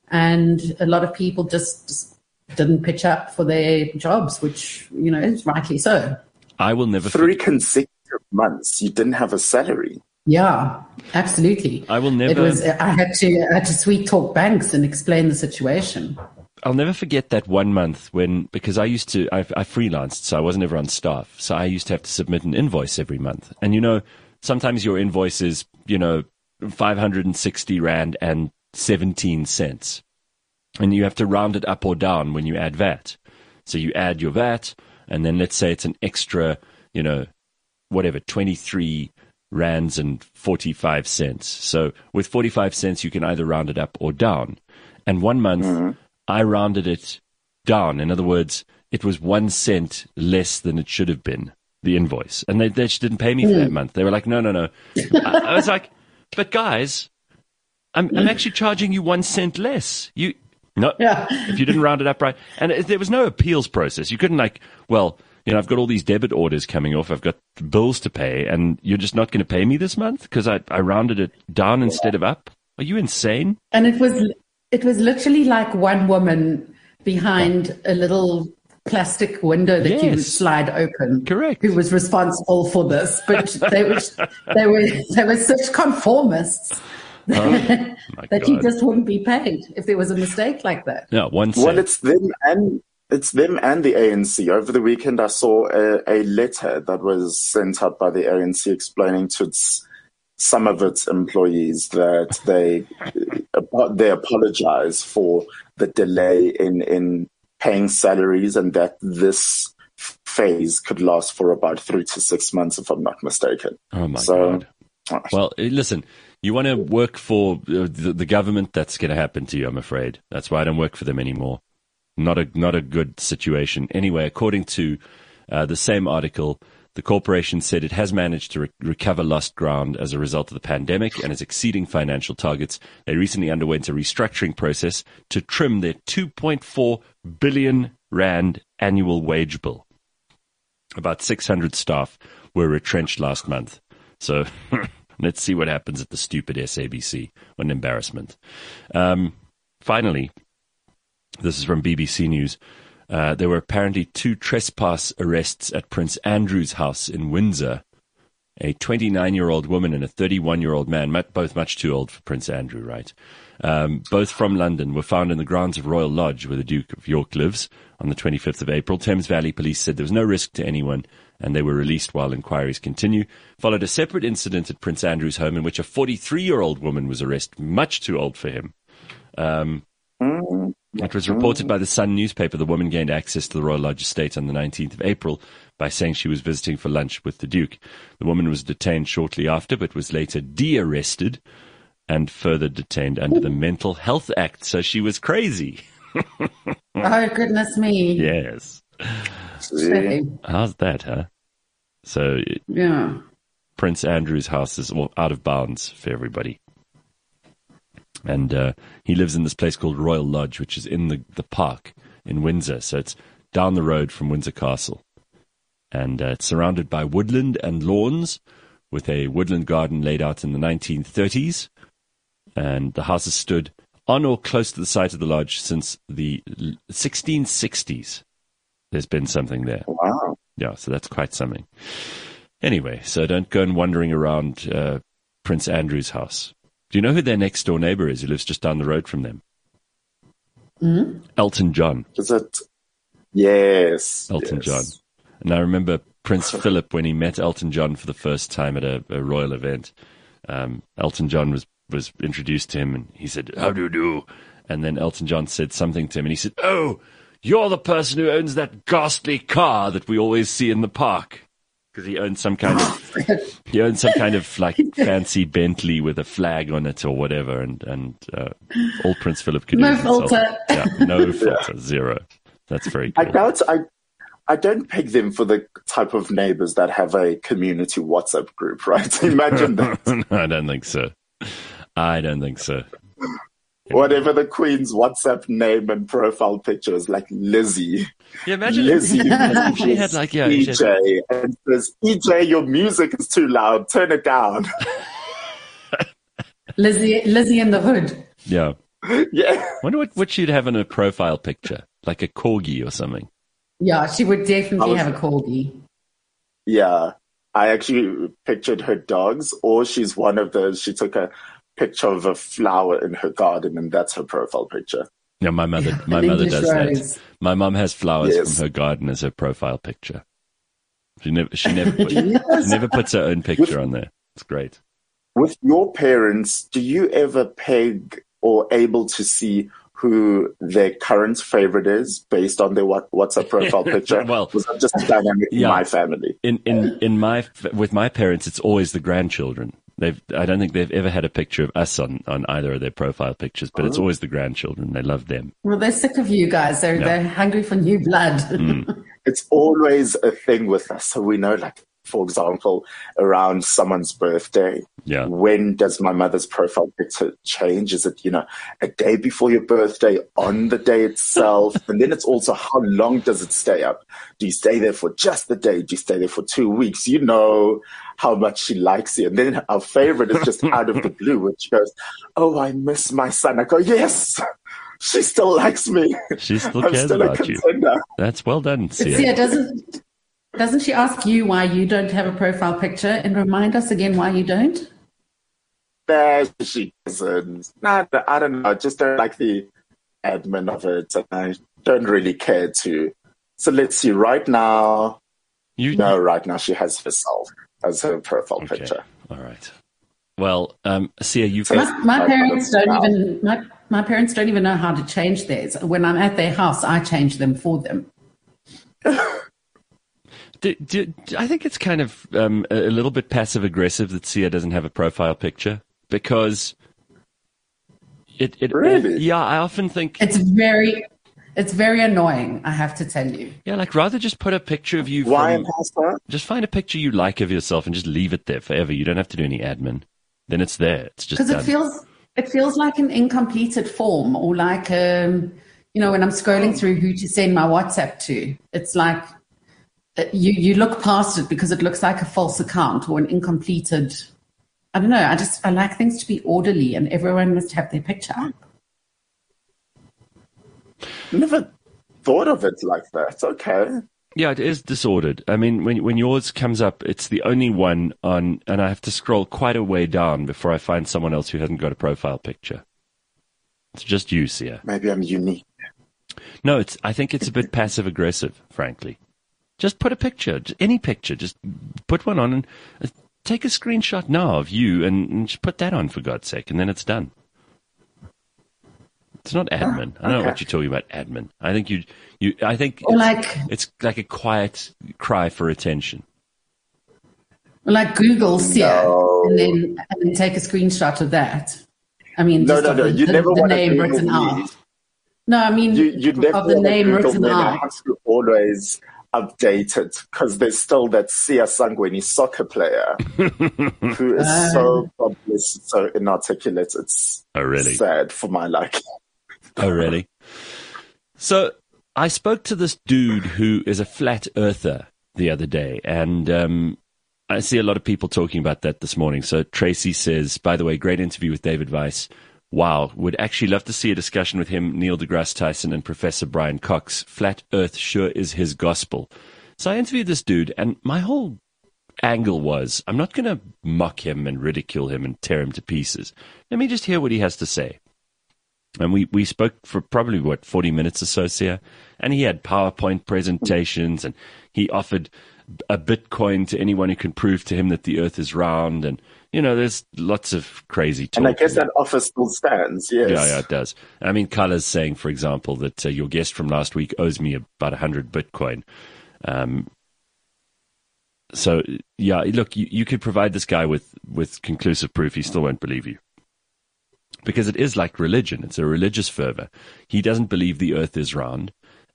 and a lot of people just, just didn't pitch up for their jobs, which you know is rightly so. I will never three forget. consecutive months you didn't have a salary. Yeah, absolutely. I will never. It was. I had to. I had to sweet talk banks and explain the situation. I'll never forget that one month when, because I used to, I, I freelanced, so I wasn't ever on staff. So I used to have to submit an invoice every month. And, you know, sometimes your invoice is, you know, five hundred sixty Rand and seventeen cents. And you have to round it up or down when you add V A T. So you add your V A T, and then let's say it's an extra, you know, whatever, twenty-three rands and forty-five cents. So with forty-five cents, you can either round it up or down. And one month, mm-hmm. I rounded it down. In other words, it was one cent less than it should have been, the invoice. And they, they just didn't pay me for mm. that month. They were like, no, no, no. I, I was like, but guys, I'm, I'm actually charging you one cent less. You no, yeah. If you didn't round it up right. And it, there was no appeals process. You couldn't like, well, you know, I've got all these debit orders coming off. I've got bills to pay, and you're just not going to pay me this month because I, I rounded it down instead of up? Are you insane? And it was it was literally like one woman behind a little plastic window that yes. you would slide open. Correct. Who was responsible for this? But they were they were they were such conformists oh, that God. you just wouldn't be paid if there was a mistake like that. No, one cent. Well, it's them and it's them and the A N C. Over the weekend, I saw a, a letter that was sent out by the A N C explaining to its, some of its employees that they they apologize for the delay in, in paying salaries and that this phase could last for about three to six months, if I'm not mistaken. Oh, my so, God. Well, listen, you want to work for the, the government, that's going to happen to you, I'm afraid. That's why I don't work for them anymore. Not a not a good situation. Anyway, according to uh, the same article, the corporation said it has managed to re- recover lost ground as a result of the pandemic and is exceeding financial targets. They recently underwent a restructuring process to trim their two point four billion rand annual wage bill. About six hundred staff were retrenched last month. So let's see what happens at the stupid S A B C. What an embarrassment. Um, finally, this is from B B C News. Uh, there were apparently two trespass arrests at Prince Andrew's house in Windsor. A twenty-nine-year-old woman and a thirty-one-year-old man, both much too old for Prince Andrew, right? Um, both from London, were found in the grounds of Royal Lodge, where the Duke of York lives, on the twenty-fifth of April. Thames Valley Police said there was no risk to anyone, and they were released while inquiries continue. Followed a separate incident at Prince Andrew's home in which a forty-three-year-old woman was arrested, much too old for him. Um... It was reported by the Sun newspaper the woman gained access to the Royal Lodge estate on the nineteenth of April by saying she was visiting for lunch with the Duke. The woman was detained shortly after, but was later de-arrested and further detained under the Mental Health Act. So she was crazy. Oh, goodness me. Yes. Shame. How's that, huh? So yeah, Prince Andrew's house is out of bounds for everybody. And uh, he lives in this place called Royal Lodge, which is in the, the park in Windsor. So it's down the road from Windsor Castle. And uh, it's surrounded by woodland and lawns with a woodland garden laid out in the nineteen thirties. And the house has stood on or close to the site of the lodge since the sixteen sixties. There's been something there. Wow. Yeah, so that's quite something. Anyway, so don't go and wandering around uh, Prince Andrew's house. Do you know who their next door neighbor is who lives just down the road from them? Mm-hmm. Elton John. Is it? Yes. Elton yes. John. And I remember Prince Philip, when he met Elton John for the first time at a, a royal event, um, Elton John was, was introduced to him and he said, "How do you do?" And then Elton John said something to him and he said, "Oh, you're the person who owns that ghastly car that we always see in the park." Because he owned some kind of, he owned some kind of like fancy Bentley with a flag on it or whatever, and and uh, old Prince Philip could no use himself. filter, yeah, no filter, zero. That's very good. I doubt I, I don't pick them for the type of neighbors that have a community WhatsApp group, right? Imagine that. No, I don't think so. I don't think so. Whatever the Queen's WhatsApp name and profile picture is, like Lizzie. Yeah, imagine Lizzie. if she had like, yeah, E she J, had... and says, E J, your music is too loud. Turn it down. Lizzie, Lizzie in the hood. Yeah. Yeah. Wonder what, what she'd have in a profile picture, like a corgi or something. Yeah, she would definitely was, have a corgi. Yeah. I actually pictured her dogs, or she's one of those, she took a picture of a flower in her garden, and that's her profile picture. Yeah, my mother, my An mother English does rose. that. My mum has flowers Yes. from her garden as her profile picture. She never, she never, put, she never puts her own picture on there. It's great. With your parents, do you ever peg or able to see who their current favorite is based on their what, WhatsApp profile picture? Well, was that just a dynamic yeah. in my family? In in in my with my parents, it's always the grandchildren. They've I don't think they've ever had a picture of us on, on either of their profile pictures, but oh. it's always the grandchildren. They love them. Well, they're sick of you guys. They're Yeah. they're hungry for new blood. Mm. It's always a thing with us. So we know, like, for example, around someone's birthday, Yeah. when does my mother's profile picture change? Is it, you know, a day before your birthday, on the day itself? And then it's also, how long does it stay up? Do you stay there for just the day? Do you stay there for two weeks? You know how much she likes you. And then our favorite is just out of the blue, which goes, oh, I miss my son. I go, yes, she still likes me. She still I'm cares still about a you. contender. That's well done, Sia. Sia, doesn't doesn't she ask you why you don't have a profile picture, and remind us again why you don't? Nah, she doesn't. Nah, I don't know. I just don't like the admin of it, and I don't really care to. So let's see. Right now, You no, right now she has herself as her profile Okay. picture. All right. Well, um, Sia, you've So- My, my I- parents don't Wow. even my, my parents don't even know how to change theirs. When I'm at their house, I change them for them. Do, do, I think it's kind of um, a, a little bit passive aggressive that Sia doesn't have a profile picture, because it, it Really? yeah, I often think It's very it's very annoying, I have to tell you. yeah, like rather just put a picture of you Why, from, Pastor? just find a picture you like of yourself and just leave it there forever. You don't have to do any admin. Then it's there. It's just Because it done. feels it feels like an incompleted form, or like um, you know, when I'm scrolling through who to send my WhatsApp to, it's like uh, you you look past it because it looks like a false account or an incompleted. I don't know. I just I like things to be orderly, and everyone must have their picture up. Never thought of it like that. Okay. Yeah, it is disordered. I mean, when when yours comes up, it's the only one on, and I have to scroll quite a way down before I find someone else who hasn't got a profile picture. It's just you, Sia. Maybe I'm unique. No, it's. I think it's a bit passive aggressive, frankly. Just put a picture, j- any picture. Just put one on and uh, take a screenshot now of you, and, and just put that on for God's sake, and then it's done. It's not admin. I don't know okay. what you're talking about, admin. I think you, you. I think Or it's, like it's like a quiet cry for attention. or like Google Sia, No. and then and then take a screenshot of that. I mean, No, just no, of no. the, You the, never the want to name Google written me. out. No, I mean You, you never of the want to name Google written me, and I out. have to always update it, because there's still that Sia Sangweni soccer player who is Uh. so obvious, so inarticulate. It's Oh, really? sad for my liking. Oh, really? So I spoke to this dude who is a flat earther the other day, and um, I see a lot of people talking about that this morning. So Tracy says, by the way, great interview with David Weiss. Wow, would actually love to see a discussion with him, Neil deGrasse Tyson, and Professor Brian Cox. Flat Earth sure is his gospel. So I interviewed this dude, and my whole angle was, I'm not going to mock him and ridicule him and tear him to pieces. Let me just hear what he has to say. And we, we spoke for probably, what, forty minutes or so, Sia? And he had PowerPoint presentations, and he offered a Bitcoin to anyone who can prove to him that the earth is round. And, you know, there's lots of crazy talk. And I guess that offer still stands, yes. Yeah, yeah, it does. I mean, Carla's saying, for example, that uh, your guest from last week owes me about one hundred Bitcoin. Um, so, yeah, look, you, you could provide this guy with, with conclusive proof. He still won't believe you. Because it is like religion. It's a religious fervor. He doesn't believe the earth is round.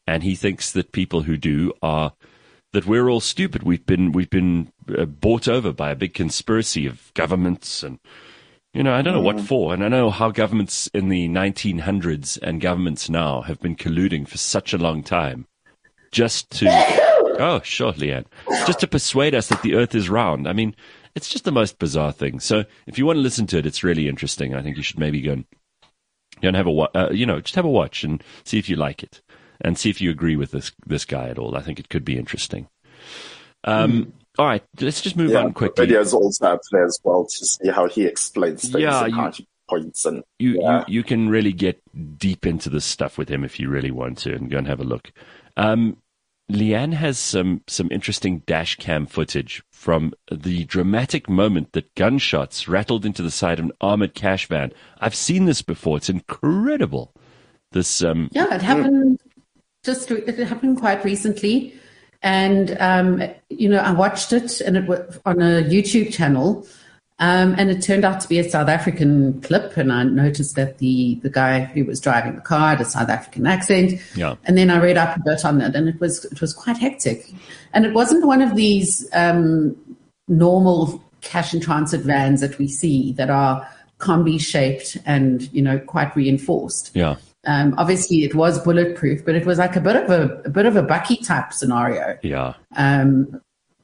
and he thinks that people who do are that we're all stupid. We've been we've been uh, bought over by a big conspiracy of governments, and you know I don't know what for. And I know how governments in the nineteen hundreds and governments now have been colluding for such a long time, just to oh sure, Leanne, just to persuade us that the Earth is round. I mean, it's just the most bizarre thing. So if you want to listen to it, it's really interesting. I think you should maybe go and go and have a wa- uh, you know just have a watch and see if you like it. And see if you agree with this this guy at all. I think it could be interesting. Um, mm. All right, let's just move yeah, on quickly. The videos also out there as well to see how he explains things yeah, and you, how he points. And, you, yeah. you, you can really get deep into this stuff with him if you really want to, and go and have a look. Um, Leanne has some, some interesting dash cam footage from the dramatic moment that gunshots rattled into the side of an armored cash van. I've seen this before. It's incredible. This um, Yeah, it happened... Just it happened quite recently, and um, you know I watched it, and it was on a YouTube channel, um, and it turned out to be a South African clip. And I noticed that the the guy who was driving the car had a South African accent. Yeah. And then I read up a bit on it, and it was it was quite hectic. And it wasn't one of these um, normal cash and transit vans that we see that are combi shaped and you know quite reinforced. Yeah. Um, obviously, it was bulletproof, but it was like a bit of a, a bit of a Bucky type scenario. Yeah. Um,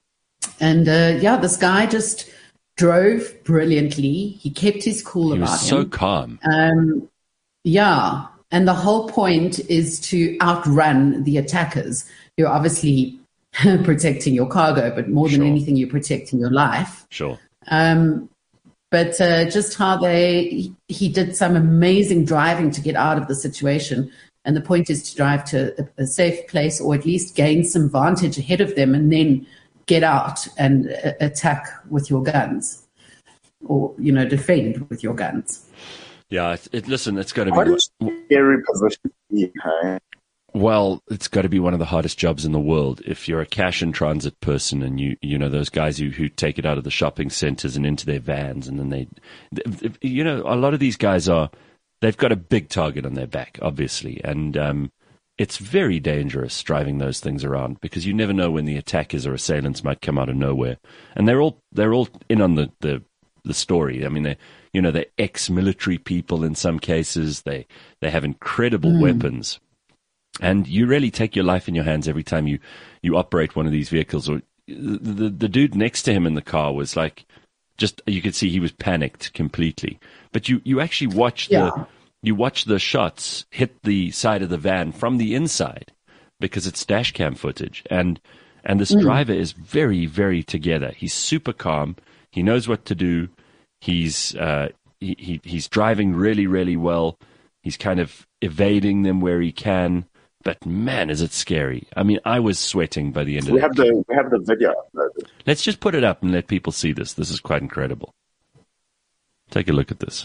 and uh, yeah, this guy just drove brilliantly. He kept his cool he about was him. So calm. Um, yeah, and the whole point is to outrun the attackers. You're obviously protecting your cargo, but more than Sure. anything, you're protecting your life. Sure. Um, But uh, just how they, he did some amazing driving to get out of the situation. And the point is to drive to a, a safe place, or at least gain some vantage ahead of them, and then get out and uh, attack with your guns, or, you know, defend with your guns. Yeah, it, it, listen, it's got to be... What is a scary position to be in, hey? Well, it's got to be one of the hardest jobs in the world. If you're a cash and transit person, and you, you know, those guys who, who take it out of the shopping centers and into their vans, and then they, you know, a lot of these guys are, they've got a big target on their back, obviously. And um, it's very dangerous driving those things around, because you never know when the attackers or assailants might come out of nowhere. And they're all, they're all in on the, the, the story. I mean, they, you know, they're ex-military people in some cases. They, they have incredible mm. weapons. And you really take your life in your hands every time you, you operate one of these vehicles. Or the, the the dude next to him in the car was like, just you could see he was panicked completely. But you, you actually watch Yeah. the you watch the shots hit the side of the van from the inside, because it's dash cam footage. And and this mm. driver is very, very together. He's super calm. He knows what to do. He's uh he, he he's driving really, really well. He's kind of evading them where he can. But man, is it scary! I mean, I was sweating by the end of We it. have the we have the video uploaded. Let's just put it up and let people see this. This is quite incredible. Take a look at this.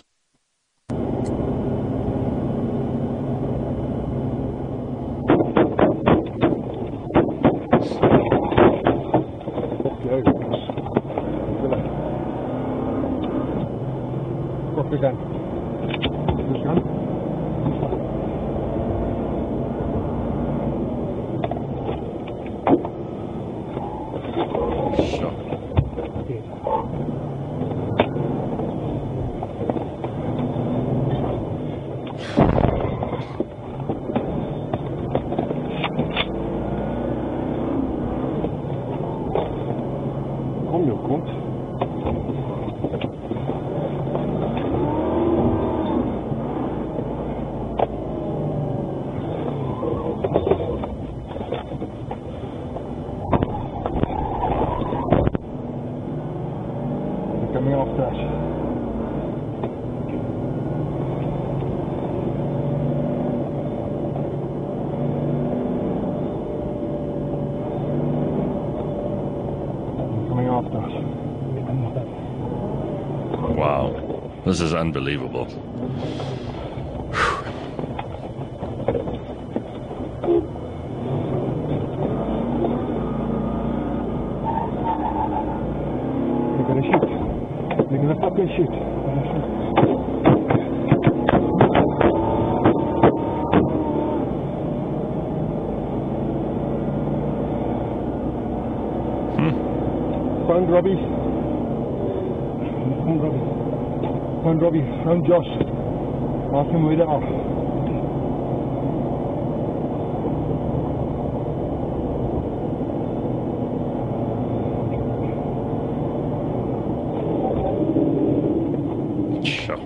Wow, this is unbelievable. They're gonna shoot. They're gonna fucking shoot. They're gonna shoot. Found Robbie. Found Robbie. Found Robbie. Found Josh. Ask him where they are. Sure.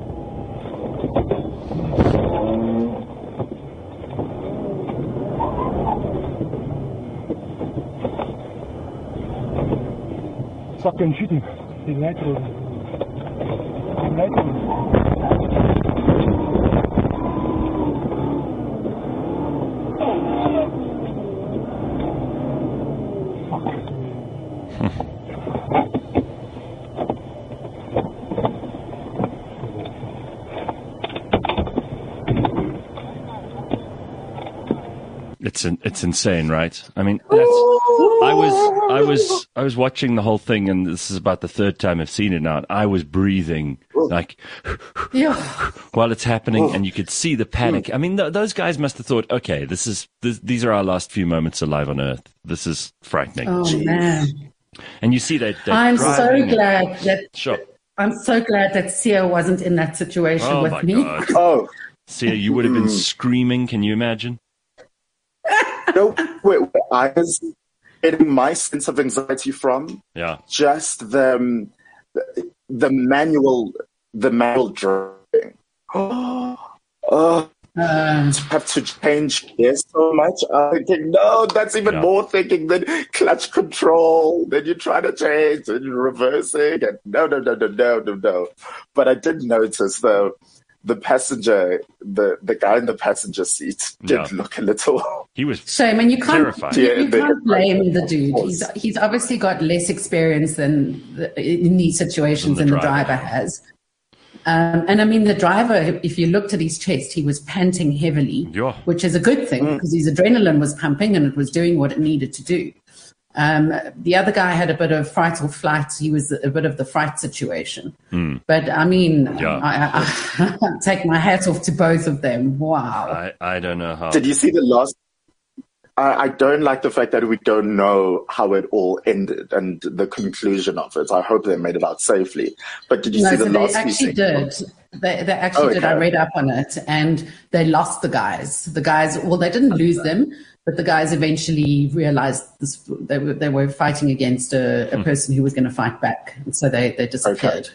Fucking shoot him. He's lateral. He's lateral. It's in, it's insane, right? I mean, that's, I was I was I was watching the whole thing, and this is about the third time I've seen it now. And I was breathing like Yeah. while it's happening, and you could see the panic. I mean, th- those guys must have thought, okay, this is this, these are our last few moments alive on Earth. This is frightening. Oh man. And you see that. I'm so glad that Sure. I'm so glad that Sia wasn't in that situation Oh with my me. God. Oh, Sia, you would have been screaming. Can you imagine? no, wait, wait, I was getting my sense of anxiety from Yeah. just the, um, the, the manual, the manual driving. Oh, oh, Um, have to change gears so much. I'm thinking, no, that's even Yeah. more thinking than clutch control. Then you try to change and you're reversing. And no, no, no, no, no, no, no. But I did notice, though, the passenger, the, the guy in the passenger seat did Yeah. look a little... He was shame, and you can't terrified. you, Yeah, you they- can't blame the dude. He's he's obviously got less experience than the, in these situations Than than the the driver, driver. has. Um, and I mean, the driver, if you looked at his chest, he was panting heavily, Yeah. which is a good thing because his adrenaline was pumping and it was doing what it needed to do. Um, the other guy had a bit of fright or flight. He was a bit of the fright situation. But I mean, Yeah. I, I, I take my hat off to both of them. Wow. I, I don't know how. Did you see the last? I, I don't like the fact that we don't know how it all ended and the conclusion of it. I hope they made it out safely. But did you No, see the so they last few actually did. seconds? They, they actually Oh, did. I okay. read up on it, and they lost the guys. The guys, well, they didn't lose them, but the guys eventually realized this, they were they were fighting against a, Hmm. a person who was going to fight back, and so they they disappeared.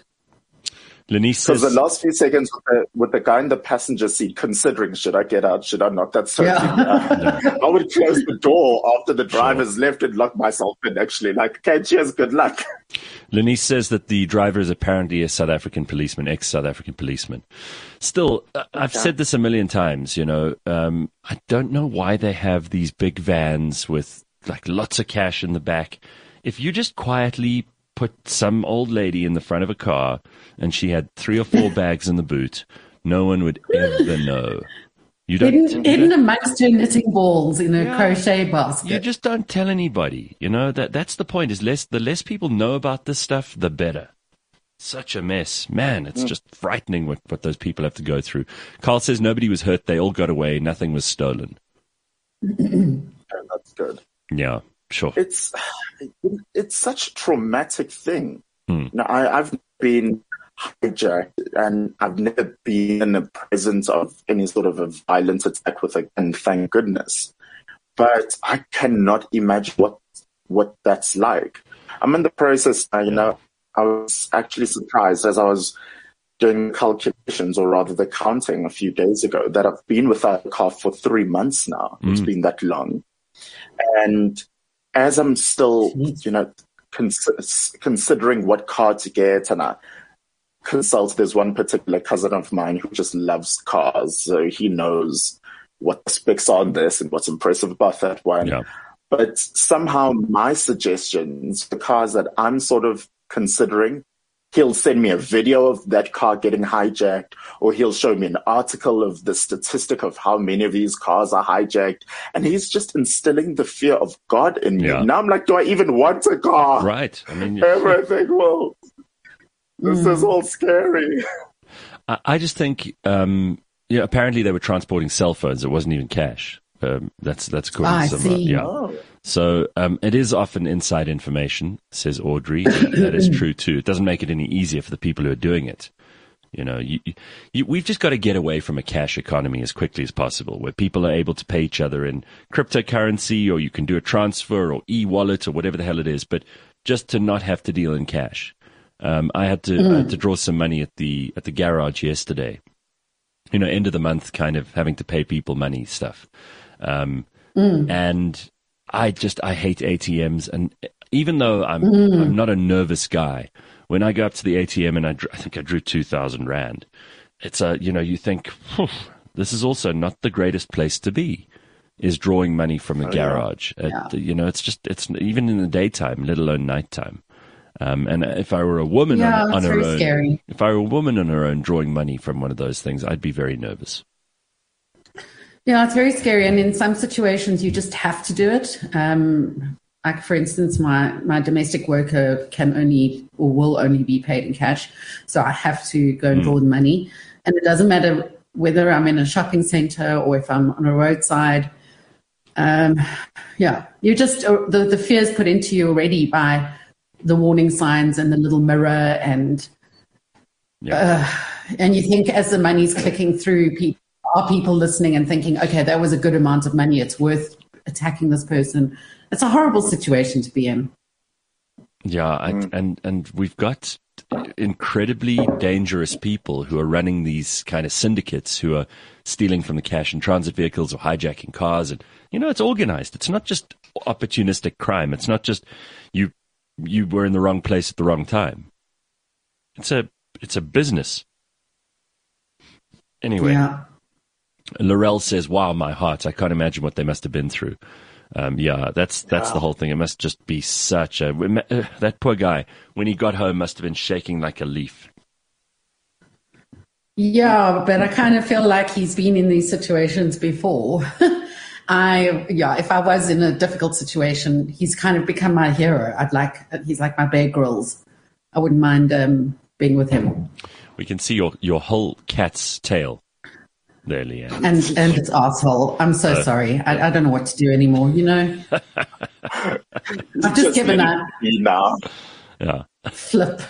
Lenice Because says, the last few seconds with the, with the guy in the passenger seat considering, should I get out, should I not? That's so Yeah. I would close the door after the driver's left and lock myself in, actually. Like, okay, cheers, good luck. Lenice says that the driver is apparently a South African policeman, ex-South African policeman. Still, uh, I've said this a million times, you know, um, I don't know why they have these big vans with like lots of cash in the back. If you just quietly put some old lady in the front of a car and she had three or four bags in the boot, no one would ever know. You don't, Hidden, you hidden don't- amongst her knitting balls in a Yeah. crochet basket. you just don't tell anybody. You know, that that's the point. Is less the less people know about this stuff, the better. Such a mess. Man, it's just frightening what, what those people have to go through. Carl says nobody was hurt, they all got away, nothing was stolen. That's good. Yeah, sure. It's it's such a traumatic thing. Hmm. Now, I, I've been hijacked and I've never been in the presence of any sort of a violent attack with a gun, thank goodness. But I cannot imagine what what that's like. I'm in the process now, you know, I was actually surprised as I was doing calculations, or rather the counting a few days ago, that I've been without a car for three months now. It's been that long. And as I'm still, you know, cons- considering what car to get, and I consult, there's one particular cousin of mine who just loves cars, so he knows what the specs are on this and what's impressive about that one. Yeah. But somehow my suggestions, the cars that I'm sort of considering, he'll send me a video of that car getting hijacked, or he'll show me an article of the statistic of how many of these cars are hijacked. And he's just instilling the fear of God in me. Yeah. Now I'm like, do I even want a car? Right. I mean, Everything, well, this is all scary. I, I just think, um, yeah, apparently they were transporting cell phones. It wasn't even cash. Um, that's that's according I to some, see. yeah. Oh. So um, it is often inside information, says Audrey. That is true too. It doesn't make it any easier for the people who are doing it. You know, you, you, we've just got to get away from a cash economy as quickly as possible, where people are able to pay each other in cryptocurrency, or you can do a transfer or e-wallet or whatever the hell it is, but just to not have to deal in cash. Um, I had to mm. I had to draw some money at the at the garage yesterday. You know, end of the month, kind of having to pay people money stuff, um, mm. and I just I hate A T Ms, and even though I'm mm. I'm not a nervous guy. When I go up to the A T M and I, drew, I think I drew two thousand rand, it's a, you know, you think, this is also not the greatest place to be, is drawing money from a oh, garage. Yeah. It, you know, it's just, it's even in the daytime, let alone nighttime. Um, and if I were a woman yeah, on, on her own, scary. if I were a woman on her own drawing money from one of those things, I'd be very nervous. Yeah, it's very scary. And in some situations, you just have to do it. Um, Like, for instance, my, my domestic worker can only or will only be paid in cash. So I have to go and mm. draw the money. And it doesn't matter whether I'm in a shopping center or if I'm on a roadside. Um, yeah, you just, the, the fear is put into you already by the warning signs and the little mirror. And, yeah. uh, and you think as the money's clicking through, people, are people listening and thinking, okay, that was a good amount of money. It's worth attacking this person. It's a horrible situation to be in. Yeah, and, and and we've got incredibly dangerous people who are running these kind of syndicates who are stealing from the cash in transit vehicles or hijacking cars. And, you know, it's organized. It's not just opportunistic crime. It's not just you you were in the wrong place at the wrong time. It's a it's a business. Anyway, yeah. Laurel says, wow, my heart. I can't imagine what they must have been through. Um, yeah, that's that's yeah. the whole thing. It must just be such a uh, that poor guy when he got home must have been shaking like a leaf. Yeah, but I kind of feel like he's been in these situations before. I yeah, if I was in a difficult situation, he's kind of become my hero. I'd like he's like my Bear Grylls. I wouldn't mind um, being with him. We can see your your whole cat's tail. There, Leanne. And and its asshole. I'm so uh, sorry. I, I don't know what to do anymore, you know? I've just, just given up. Now. Yeah. Flip.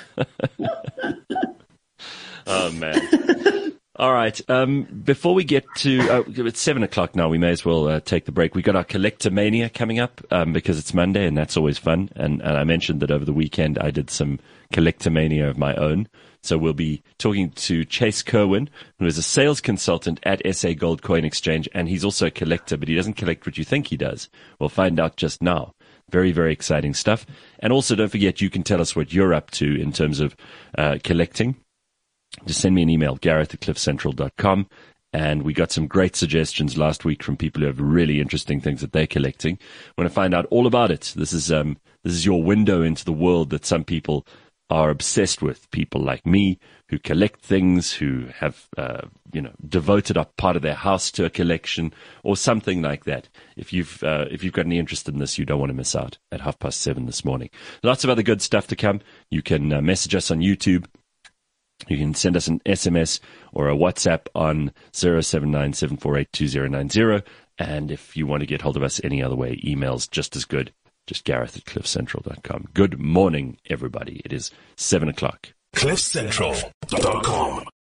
Oh, man. All right. Um, before we get to, uh, it's seven o'clock now. We may as well uh, take the break. We got our Collectomania coming up um, because it's Monday and that's always fun. And, and I mentioned that over the weekend I did some Collectomania of my own. So we'll be talking to Chase Kerwin, who is a sales consultant at S A Gold Coin Exchange, and he's also a collector, but he doesn't collect what you think he does. We'll find out just now. Very, very exciting stuff. And also, don't forget, you can tell us what you're up to in terms of uh, collecting. Just send me an email, gareth at cliff central dot com. And we got some great suggestions last week from people who have really interesting things that they're collecting. Want to find out all about it. This is um, this is your window into the world that some people are obsessed with. People like me who collect things, who have, uh, you know, devoted a part of their house to a collection or something like that. If you've, uh, if you've got any interest in this, you don't want to miss out at half past seven this morning. Lots of other good stuff to come. You can uh, message us on YouTube. You can send us an S M S or a WhatsApp on zero seven nine seven four eight two zero nine zero. And if you want to get hold of us any other way, email's just as good. Just gareth at cliff central dot com. Good morning, everybody. It is seven o'clock. cliff central dot com